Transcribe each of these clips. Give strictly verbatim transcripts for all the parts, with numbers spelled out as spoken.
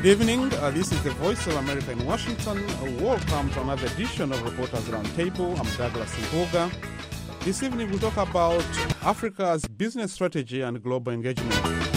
Good evening. Uh, this is the Voice of America in Washington. Uh, welcome to another edition of Reporters Roundtable. I'm Douglas Mpuga. This evening we'll talk about Africa's business strategy and global engagement.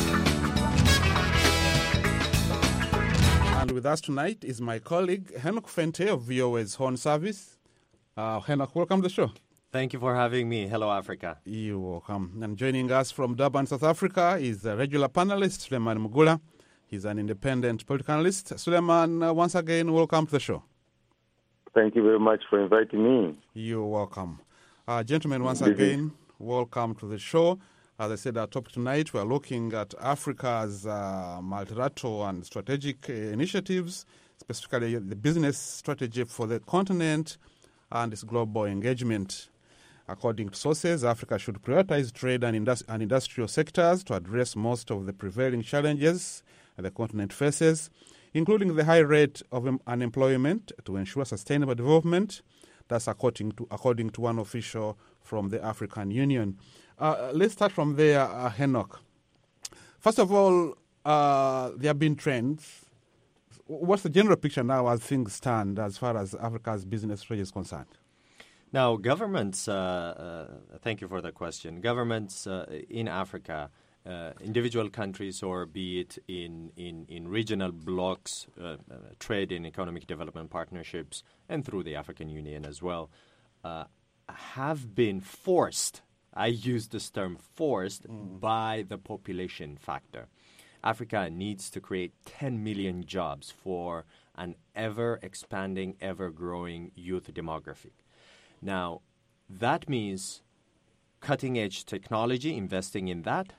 And with us tonight is my colleague, Henok Fente of V O A's Horn Service. Uh, Henok, welcome to the show. Thank you for having me. Hello, Africa. You're welcome. And joining us from Durban, South Africa is a regular panelist, Suleiman Mugula. He's an independent political analyst. Suleiman, uh, once again, welcome to the show. Thank you very much for inviting me. You're welcome. Uh, gentlemen, once again, welcome to the show. As I said, our topic tonight, we're looking at Africa's uh, multilateral and strategic uh, initiatives, specifically the business strategy for the continent and its global engagement. According to sources, Africa should prioritize trade and, industri- and industrial sectors to address most of the prevailing challenges the continent faces, including the high rate of um, unemployment, to ensure sustainable development. That's according to according to one official from the African Union. Uh, let's start from there, uh, Henok. First of all, uh, there have been trends. What's the general picture now as things stand as far as Africa's business strategy is concerned? Now, governments, uh, uh, thank you for the question. Governments uh, in Africa, uh, individual countries, or be it in, in, in regional blocs, uh, uh, trade and economic development partnerships, and through the African Union as well, uh, have been forced, I use this term forced, mm. by the population factor. Africa needs to create ten million jobs for an ever-expanding, ever-growing youth demographic. Now, that means cutting-edge technology, investing in that,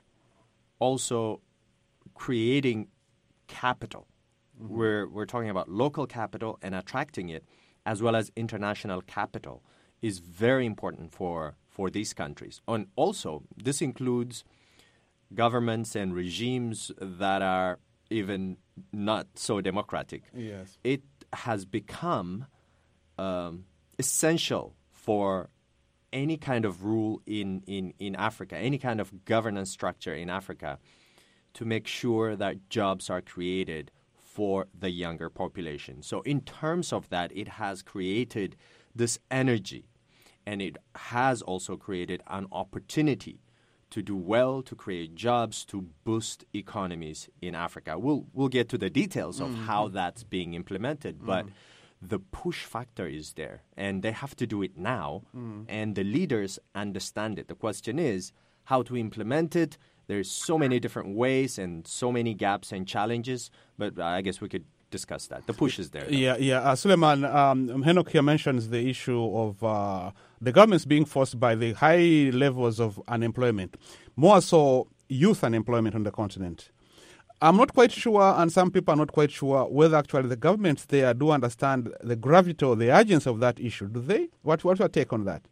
also creating capital. Mm-hmm. We're, we're talking about local capital and attracting it, as well as international capital, is very important for, for these countries. And also, this includes governments and regimes that are even not so democratic. Yes. It has become um, essential for any kind of rule in, in, in Africa, any kind of governance structure in Africa, to make sure that jobs are created for the younger population. So in terms of that, it has created this energy, and it has also created an opportunity to do well, to create jobs, to boost economies in Africa. We'll we'll get to the details of mm-hmm. how that's being implemented, mm-hmm. but the push factor is there, and they have to do it now, mm. and the leaders understand it. The question is how to implement it. There's so many different ways and so many gaps and challenges, but I guess we could discuss that. The push is there, though. Yeah, yeah. Uh, Suleiman, um, Henok here mentions the issue of uh, the governments being forced by the high levels of unemployment, more so youth unemployment on the continent. I'm not quite sure, and some people are not quite sure, whether actually the governments there do understand the gravity or the urgency of that issue. Do they? What, what's your take on that?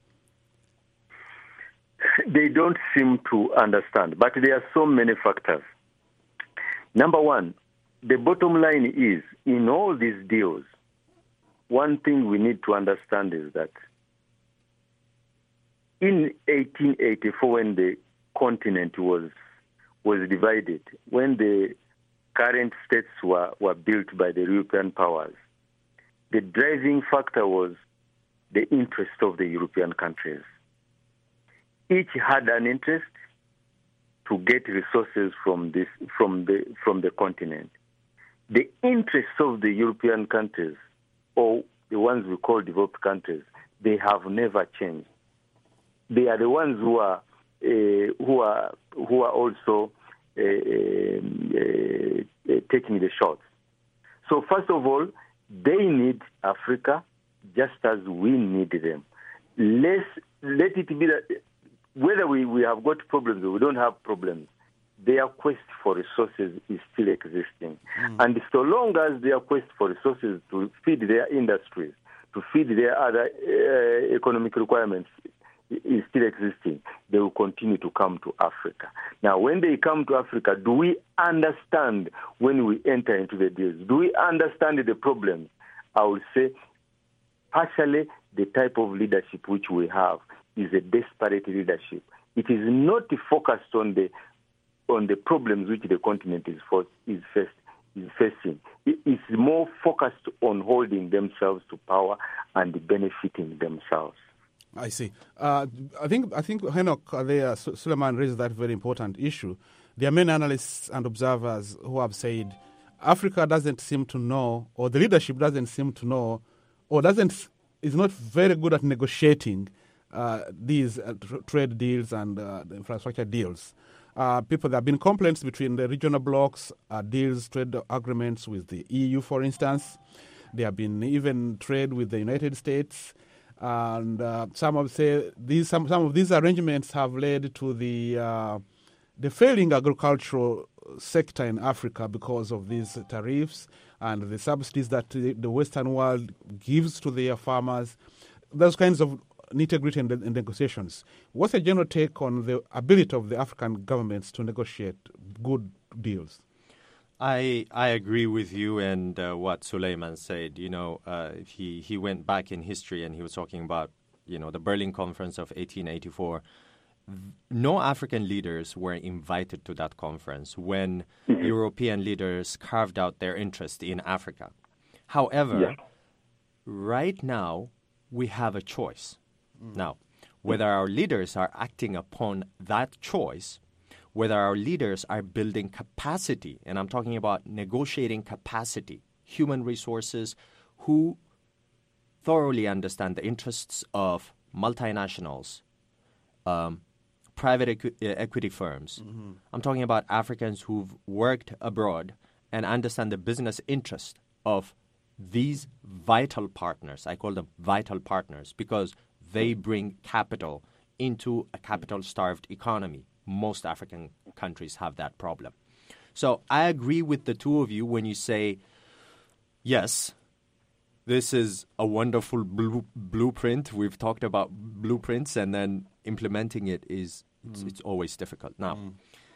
They don't seem to understand, but there are so many factors. Number one, the bottom line is, in all these deals, one thing we need to understand is that in eighteen eighty-four, when the continent was was divided, when the current states were, were built by the European powers, the driving factor was the interest of the European countries. Each had an interest to get resources from this from the from the continent. The interests of the European countries, or the ones we call developed countries, they have never changed. They are the ones who are uh, who are who are also uh, uh, uh, taking the shots. So first of all, they need Africa just as we need them. Let's let it be that whether we, we have got problems or we don't have problems, their quest for resources is still existing. Mm. And so long as their quest for resources to feed their industries, to feed their other uh, economic requirements is still existing, they will continue to come to Africa. Now, when they come to Africa, do we understand when we enter into the deals? Do we understand the problems? I would say, partially, the type of leadership which we have is a desperate leadership. It is not focused on the on the problems which the continent is, for, is faced. is facing. It is more focused on holding themselves to power and benefiting themselves. I see. Uh, I think I think Henok uh, there, Suleiman raised that very important issue. There are many analysts and observers who have said Africa doesn't seem to know, or the leadership doesn't seem to know, or doesn't is not very good at negotiating uh, these uh, tr- trade deals and uh, the infrastructure deals. Uh, people, there have been complaints between the regional blocs, uh, deals, trade agreements with the E U, for instance. There have been even trade with the United States. And uh, some of say these some, some of these arrangements have led to the uh, the failing agricultural sector in Africa because of these tariffs and the subsidies that the, the Western world gives to their farmers. Those kinds of nitty-gritty in, in negotiations. What's your general take on the ability of the African governments to negotiate good deals? I I agree with you and uh, what Suleiman said. You know, uh, he he went back in history and he was talking about, you know, the Berlin Conference of eighteen eighty-four. No African leaders were invited to that conference when mm-hmm. European leaders carved out their interest in Africa. However, yeah. right now we have a choice. Mm. Now, whether our leaders are acting upon that choice, whether our leaders are building capacity, and I'm talking about negotiating capacity, human resources who thoroughly understand the interests of multinationals, um, private equi- equity firms. Mm-hmm. I'm talking about Africans who've worked abroad and understand the business interest of these vital partners. I call them vital partners because they bring capital into a capital-starved economy. Most African countries have that problem. So I agree with the two of you when you say, yes, this is a wonderful blue, blueprint. We've talked about blueprints, and then implementing it is it's, mm. it's always difficult. Now, mm.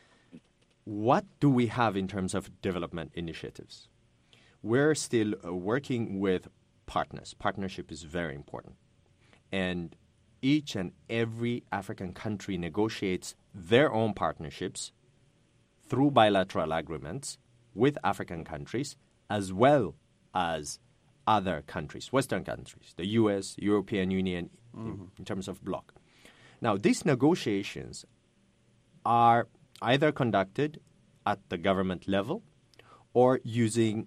what do we have in terms of development initiatives? We're still uh, working with partners. Partnership is very important. And each and every African country negotiates their own partnerships through bilateral agreements with African countries as well as other countries, Western countries, the U S, European Union, mm-hmm. in, in terms of bloc. Now, these negotiations are either conducted at the government level or using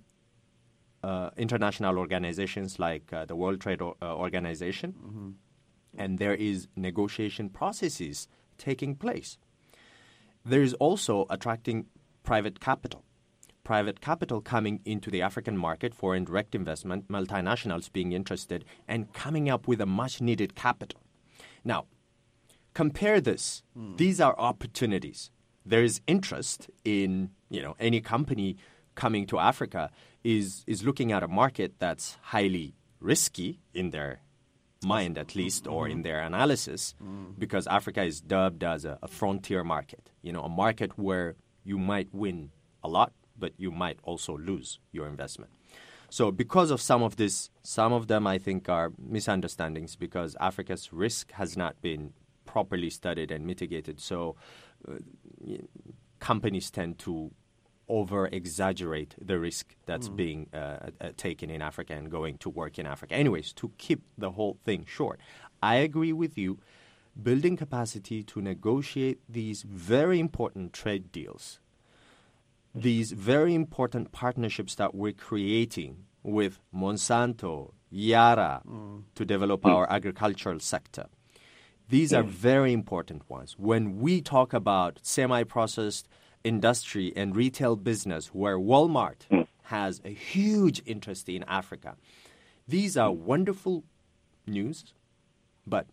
uh, international organizations like uh, the World Trade o- uh, Organization, mm-hmm. and there is negotiation processes taking place. There is also attracting private capital. Private capital coming into the African market for indirect investment, multinationals being interested, and coming up with a much-needed capital. Now, compare this. Mm. These are opportunities. There is interest in, you know, any company coming to Africa is is looking at a market that's highly risky in their mind, at least, or in their analysis, mm. because Africa is dubbed as a, a frontier market, you know, a market where you might win a lot, but you might also lose your investment. So because of some of this, some of them I think are misunderstandings because Africa's risk has not been properly studied and mitigated. So uh, companies tend to over-exaggerate the risk that's mm. being uh, uh, taken in Africa and going to work in Africa. Anyways, to keep the whole thing short, I agree with you. Building capacity to negotiate these very important trade deals, these very important partnerships that we're creating with Monsanto, Yara, mm. to develop mm. our agricultural sector. These mm. are very important ones. When we talk about semi-processed industry and retail business, where Walmart mm. has a huge interest in Africa, these are wonderful news, but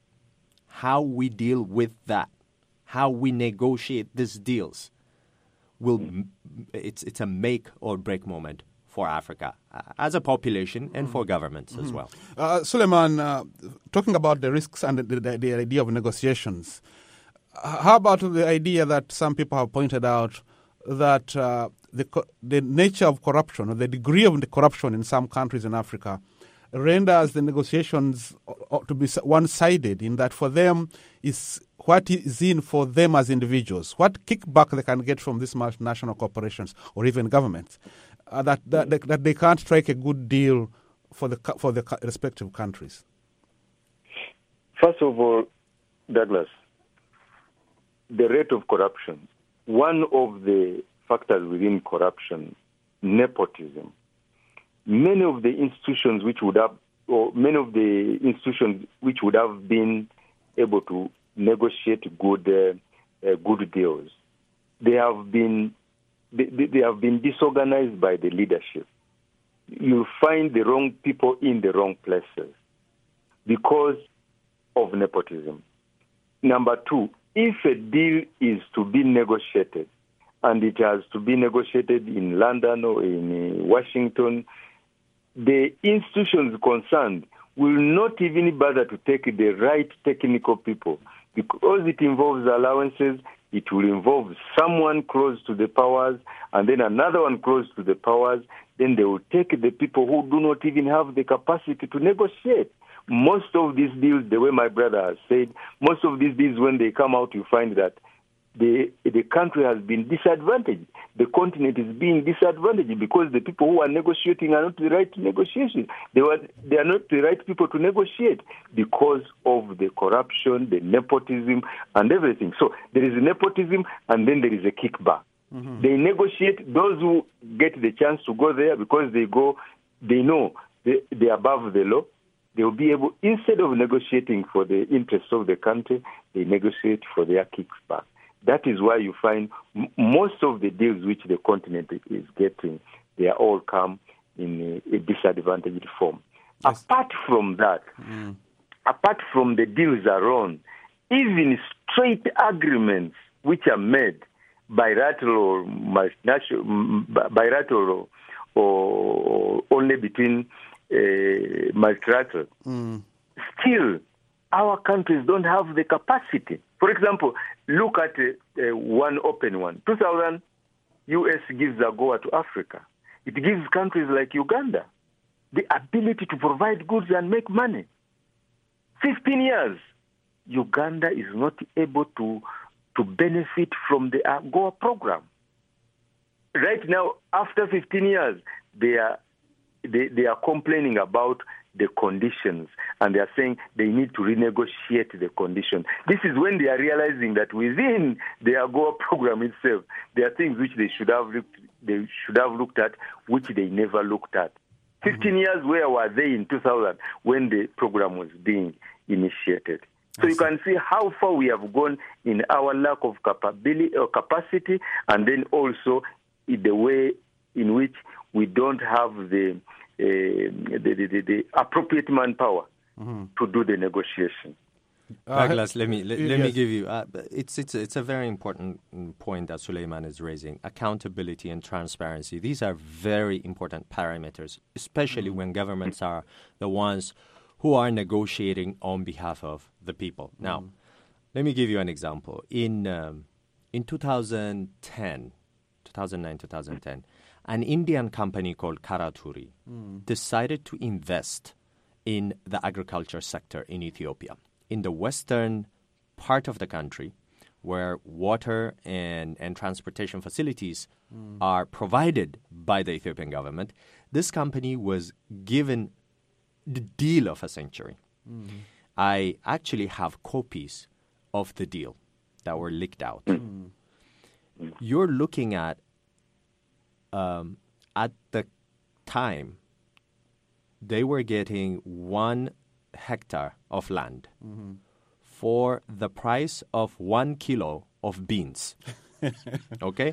how we deal with that, how we negotiate these deals, will it's it's a make or break moment for Africa uh, as a population and for governments mm-hmm. as well. Uh, Suleiman, uh, talking about the risks and the, the, the idea of negotiations, how about the idea that some people have pointed out that uh, the the nature of corruption or the degree of the corruption in some countries in Africa renders the negotiations to be one-sided, in that for them is what is in for them as individuals, what kickback they can get from these multinational corporations or even governments. uh, that, that, that that they can't strike a good deal for the for the respective countries? First of all, Douglas, the rate of corruption. One of the factors within corruption, nepotism. Many of the institutions which would have, or many of the institutions which would have been able to negotiate good, uh, uh, good deals, they have been, they, they have been disorganized by the leadership. You find the wrong people in the wrong places because of nepotism. Number two, if a deal is to be negotiated, and it has to be negotiated in London or in Washington, the institutions concerned will not even bother to take the right technical people. Because it involves allowances, it will involve someone close to the powers, and then another one close to the powers. Then they will take the people who do not even have the capacity to negotiate. Most of these deals, the way my brother has said, most of these deals, when they come out, you find that the the country has been disadvantaged. The continent is being disadvantaged because the people who are negotiating are not the right negotiations. They were they are not the right people to negotiate because of the corruption, the nepotism, and everything. So there is nepotism, and then there is a kickback. Mm-hmm. They negotiate. Those who get the chance to go there because they go, they know they they are above the law. They will be able, instead of negotiating for the interests of the country, they negotiate for their kickback. That is why you find m- most of the deals which the continent is getting, they are all come in a, a disadvantaged form. Yes. Apart from that, mm. apart from the deals alone, even straight agreements which are made bilateral or multinational, bilateral or, or only between uh, multilateral, mm. still our countries don't have the capacity. For example, look at uh, uh, one open one. two thousand, U S gives a go to Africa. It gives countries like Uganda the ability to provide goods and make money. fifteen years, Uganda is not able to, to benefit from the AGOA program. Right now, after fifteen years, they are, they, they are complaining about the conditions, and they are saying they need to renegotiate the conditions. This is when they are realizing that within the AGOA program itself, there are things which they should have looked, they should have looked at, which they never looked at. Fifteen mm-hmm. years, where were they in two thousand when the program was being initiated? So you can see how far we have gone in our lack of capability or capacity, and then also in the way in which we don't have the uh, the, the, the, the appropriate manpower mm-hmm. to do the negotiation. Uh, Douglas, let me let, let yes. me give you. Uh, it's it's it's a very important point that Suleiman is raising. Accountability and transparency. These are very important parameters, especially mm-hmm. when governments are the ones who are negotiating on behalf of the people. Mm-hmm. Now, let me give you an example. In um, in twenty ten, two thousand nine, twenty ten, an Indian company called Karaturi mm. decided to invest in the agriculture sector in Ethiopia, in the western part of the country, where water and, and transportation facilities mm. are provided by the Ethiopian government. This company was given the deal of a century. Mm. I actually have copies of the deal that were leaked out. Mm. You're looking at, um, at the time, they were getting one hectare of land mm-hmm. for the price of one kilo of beans. Okay?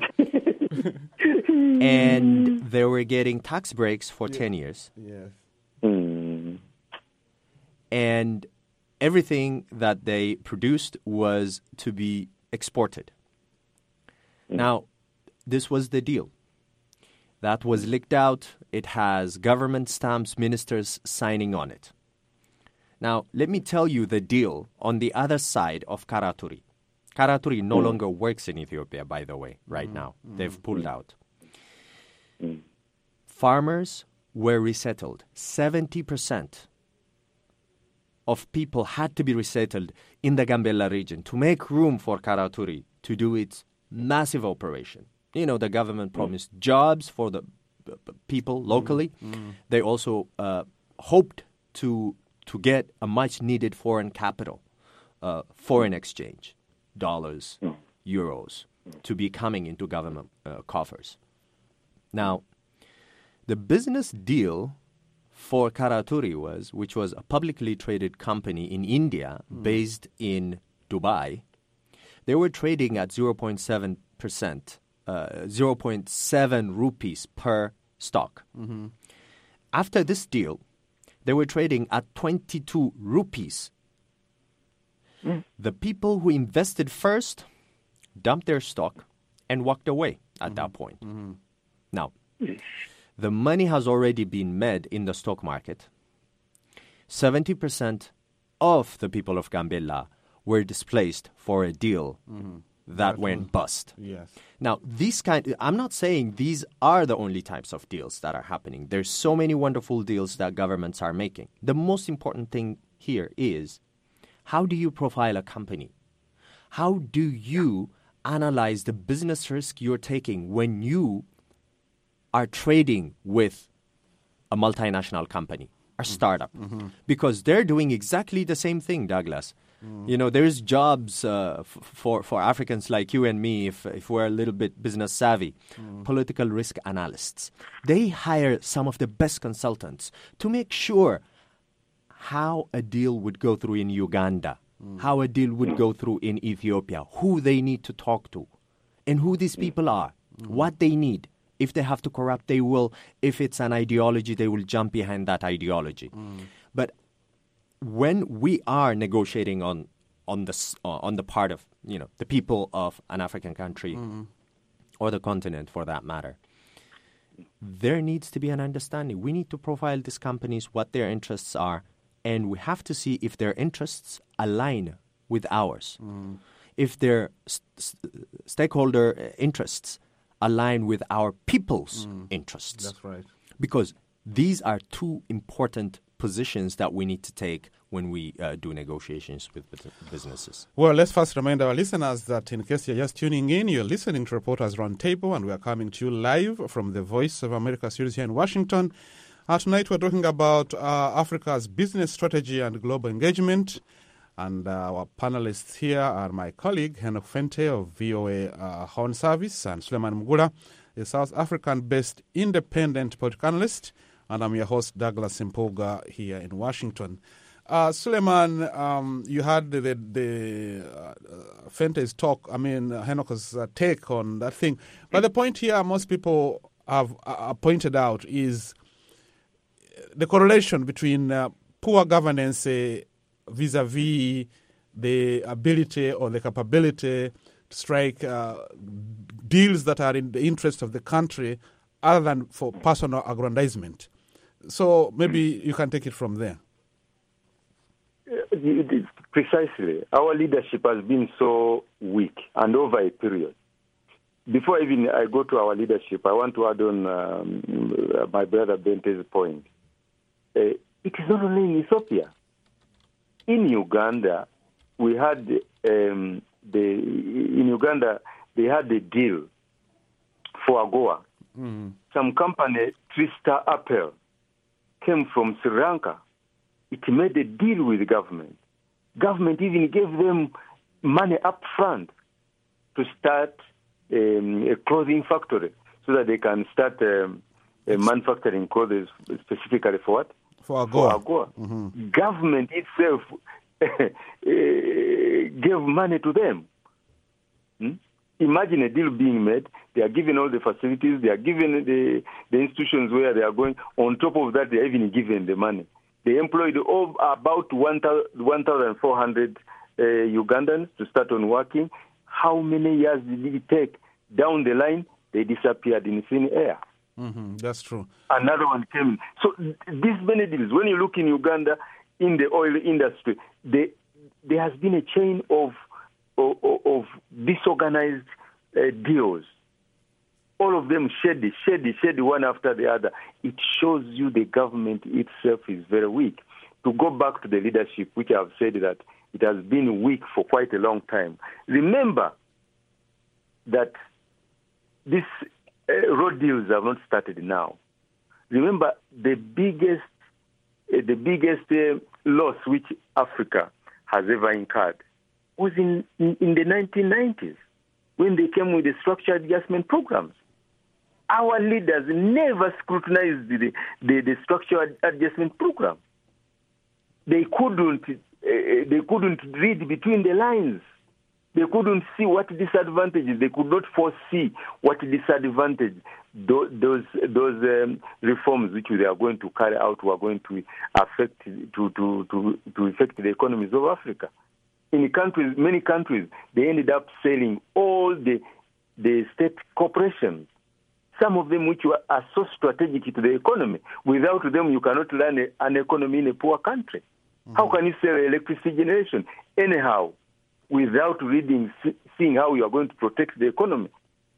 And they were getting tax breaks for yeah. ten years. Yes. Mm. And everything that they produced was to be exported. Mm. Now, this was the deal. That was leaked out. It has government stamps, ministers signing on it. Now, let me tell you the deal on the other side of Karaturi. Karaturi no mm. longer works in Ethiopia, by the way, right mm. now. Mm. They've pulled mm. out. Mm. Farmers were resettled. seventy percent of people had to be resettled in the Gambella region to make room for Karaturi to do its massive operation. You know, the government promised mm. jobs for the people locally. Mm-hmm. They also uh, hoped to to get a much needed foreign capital, uh, foreign exchange, dollars, euros, to be coming into government uh, coffers. Now, the business deal for Karaturi was, which was a publicly traded company in India mm. based in Dubai, they were trading at zero point seven percent, uh, zero point seven rupees per stock. Mm-hmm. After this deal, they were trading at twenty-two rupees. Mm. The people who invested first dumped their stock and walked away at mm-hmm. that point. Mm-hmm. Now, the money has already been made in the stock market. seventy percent of the people of Gambella were displaced for a deal mm-hmm. that went bust. Yes. Now, these kind, I'm not saying these are the only types of deals that are happening. There's so many wonderful deals that governments are making. The most important thing here is, how do you profile a company? How do you analyze the business risk you're taking when you are trading with a multinational company, a startup? Mm-hmm. Because they're doing exactly the same thing, Douglas. Mm. You know, there's jobs uh, f- for, for Africans like you and me, if, if we're a little bit business savvy, mm. political risk analysts. They hire some of the best consultants to make sure how a deal would go through in Uganda, mm. how a deal would go through in Ethiopia, who they need to talk to, and who these people are, mm. what they need. If they have to corrupt, they will. If it's an ideology, they will jump behind that ideology. Mm. But when we are negotiating on on the uh, on the part of you know the people of an African country mm. or the continent, for that matter, there needs to be an understanding. We need to profile these companies, what their interests are, and we have to see if their interests align with ours. Mm. If their st- stakeholder interests align with our people's mm. interests. That's right. Because these are two important positions that we need to take when we uh, do negotiations with businesses. Well, let's first remind our listeners that in case you're just tuning in, you're listening to Reporters Roundtable, and we are coming to you live from the Voice of America studios here in Washington. Uh, tonight we're talking about uh, Africa's business strategy and global engagement. And uh, our panelists here are my colleague, Henok Fente of V O A uh, Horn Service, and Suleiman Mugula, a South African-based independent political analyst. And I'm your host, Douglas Simpoga, here in Washington. Uh, Suleiman, um, you had the, the, the uh, Fente's talk, I mean, uh, Henok's uh, take on that thing. But the point here most people have uh, pointed out is the correlation between uh, poor governance uh, vis-a-vis the ability or the capability to strike uh, deals that are in the interest of the country other than for personal aggrandizement. So maybe you can take it from there. Precisely. Our leadership has been so weak and over a period. Before even I go to our leadership, I want to add on um, my brother Bente's point. Uh, it is not only in Ethiopia. In Uganda, we had um, the in Uganda they had a deal for AGOA. Mm. Some company, Tristar Apple, came from Sri Lanka. It made a deal with the government. Government even gave them money up front to start um, a clothing factory so that they can start um, uh, manufacturing clothes specifically for what? For AGOA. For AGOA. Mm-hmm. Government itself gave money to them. Hmm? Imagine a deal being made. They are given all the facilities. They are given the, the institutions where they are going. On top of that, they are even given the money. They employed all, about one thousand four hundred uh, Ugandans to start on working. How many years did it take? Down the line, they disappeared in thin air. Mm-hmm, that's true. Another one came. So these many deals, when you look in Uganda, in the oil industry, they, there has been a chain of of, of disorganized uh, deals. All of them shady, shady, shady, one after the other. It shows you the government itself is very weak. To go back to the leadership, which I've said that it has been weak for quite a long time. Remember that this uh, road deals have not started now. Remember, the biggest, uh, the biggest uh, loss which Africa has ever incurred was in, in, in the nineteen nineties when they came with the structural adjustment programs. Our leaders never scrutinized the, the, the structural adjustment program. They couldn't, uh, they couldn't read between the lines. They couldn't see what disadvantages. They could not foresee what disadvantage those those, those um, reforms which they are going to carry out were going to affect to to to, to affect the economies of Africa. In countries, many countries, they ended up selling all the the state corporations. Some of them which were, are so strategic to the economy. Without them, you cannot run a, an economy in a poor country. Mm-hmm. How can you sell electricity generation anyhow, without reading, seeing how you are going to protect the economy?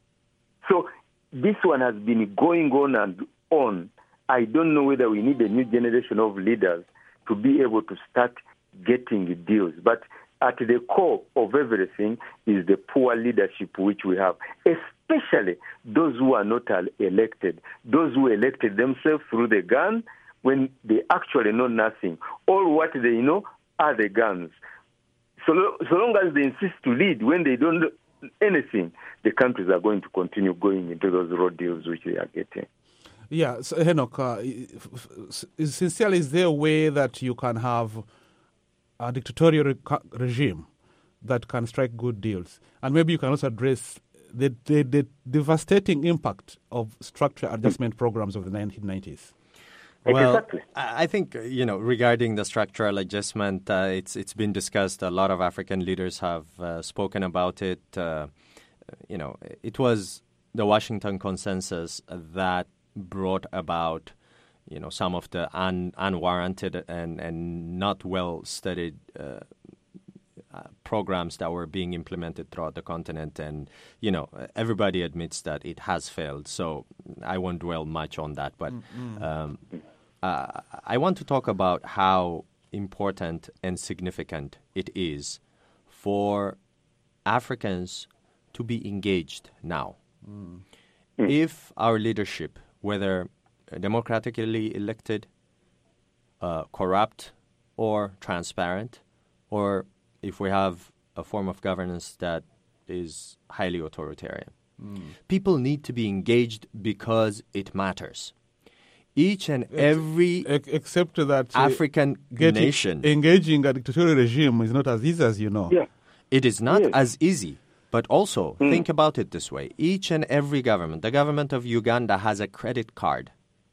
So this one has been going on and on. I don't know whether we need a new generation of leaders to be able to start getting deals. But at the core of everything is the poor leadership which we have, especially those who are not elected, those who elected themselves through the gun when they actually know nothing. All what they know are the guns. So, so long as they insist to lead when they don't know anything, the countries are going to continue going into those road deals which they are getting. Yeah, so Enoch, uh, sincerely, is there a way that you can have a dictatorial re- regime that can strike good deals? And maybe you can also address the, the, the devastating impact of structural adjustment programs of the nineteen nineties. Well, exactly. I think, you know, regarding the structural adjustment, uh, it's it's been discussed. A lot of African leaders have uh, spoken about it. Uh, you know, it was the Washington Consensus that brought about, you know, some of the un, unwarranted and, and not well-studied uh, uh, programs that were being implemented throughout the continent. And, you know, everybody admits that it has failed. So I won't dwell much on that. But mm-hmm. um, uh, I want to talk about how important and significant it is for Africans to be engaged now. Mm. If our leadership, whether democratically elected, uh, corrupt, or transparent, or if we have a form of governance that is highly authoritarian. Mm. People need to be engaged because it matters. Each and every Ex- except that uh, African getting, nation... engaging a dictatorial regime is not as easy as you know. Yeah. It is not yes. as easy. But also, mm. think about it this way. Each and every government, the government of Uganda has a credit card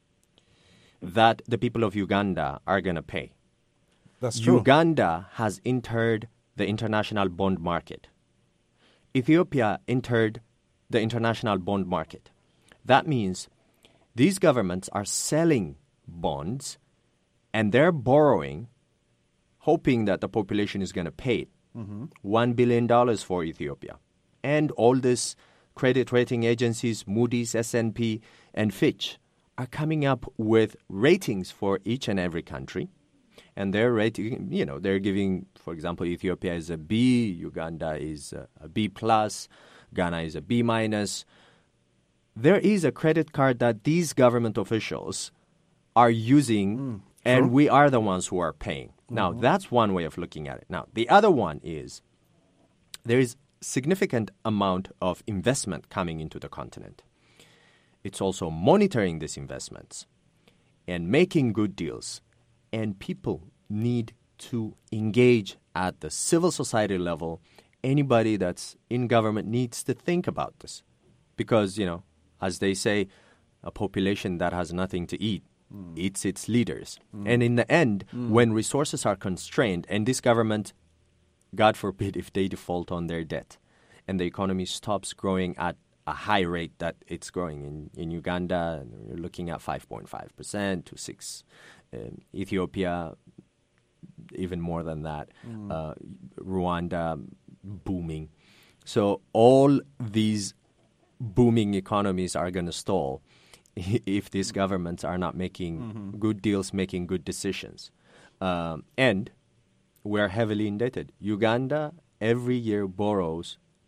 that the people of Uganda are going to pay. That's true. Uganda has entered the international bond market. Ethiopia entered the international bond market. That means these governments are selling bonds and they're borrowing, hoping that the population is going to pay it. Mm-hmm. One billion dollars for Ethiopia. And all these credit rating agencies, Moody's, S and P, and Fitch, are coming up with ratings for each and every country. And they're rating, you know, they're giving, for example, Ethiopia is a B, Uganda is a, a B plus, Ghana is a B minus. There is a credit card that these government officials are using, mm, and we are the ones who are paying. Now, mm-hmm. that's one way of looking at it. Now, the other one is there is significant amount of investment coming into the continent. It's also monitoring these investments and making good deals. And people need to engage at the civil society level. Anybody that's in government needs to think about this. Because, you know, as they say, a population that has nothing to eat Mm. It's its leaders. Mm. And in the end, mm. when resources are constrained, and this government, God forbid, if they default on their debt, and the economy stops growing at a high rate that it's growing in, in Uganda, you're looking at five point five percent to six. Um, Ethiopia, even more than that. Mm. Uh, Rwanda, booming. So all these booming economies are going to stall if these governments are not making mm-hmm. good deals, making good decisions. Um, and we're heavily indebted. Uganda every year borrows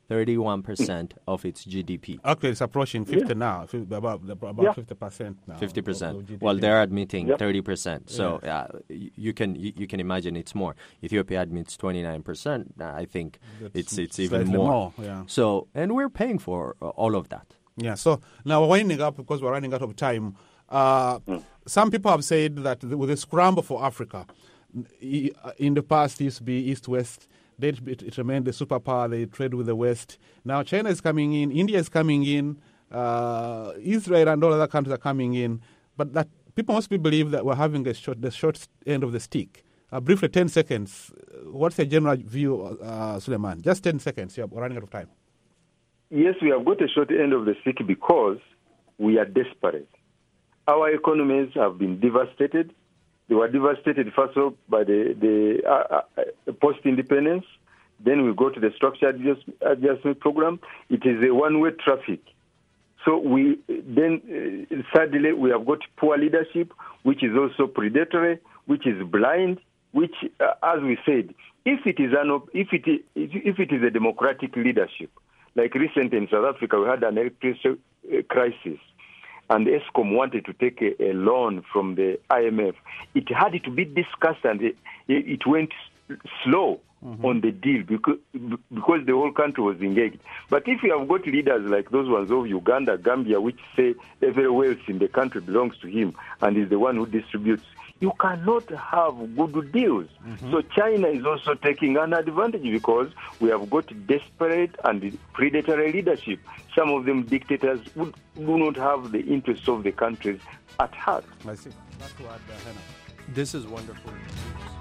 thirty-one percent of its G D P. Actually, it's approaching fifty Yeah. now, fif- about about Yeah. fifty percent now. Fifty of- percent. of G D P. Well, they're admitting Yeah. thirty percent. So Yes. uh, y- you can you, you can imagine it's more. Ethiopia admits twenty-nine percent. I think That's it's it's even slightly more. more, yeah. So and we're paying for uh, all of that. Yeah, so now we're winding up because we're running out of time. Uh, some people have said that the- with the scramble for Africa, i- in the past it used to be East-West, then it, it remained the superpower, they trade with the West. Now China is coming in, India is coming in, uh, Israel and all other countries are coming in, but that people must believe that we're having a short, the short end of the stick. Uh, briefly, ten seconds, what's your general view, uh, Suleiman? Just ten seconds, yeah, we're running out of time. Yes, we have got a short end of the stick because we are desperate. Our economies have been devastated. They were devastated, first of all, by the, the uh, uh, post-independence. Then we go to the structured adjust, adjustment program. It is a one-way traffic. So we then, uh, sadly, we have got poor leadership, which is also predatory, which is blind, which, uh, as we said, if it is an, op- if it is, if it is a democratic leadership, like recently in South Africa, we had an electricity crisis, and ESCOM wanted to take a, a loan from the I M F. It had to be discussed, and it, it went slow mm-hmm. on the deal because, because the whole country was engaged. But if you have got leaders like those ones of Uganda, Gambia, which say every wealth in the country belongs to him and is the one who distributes, you cannot have good deals. Mm-hmm. So China is also taking an advantage because we have got desperate and predatory leadership. Some of them dictators would, do not have the interests of the countries at heart. I see. That's what, uh, Hannah. This is wonderful.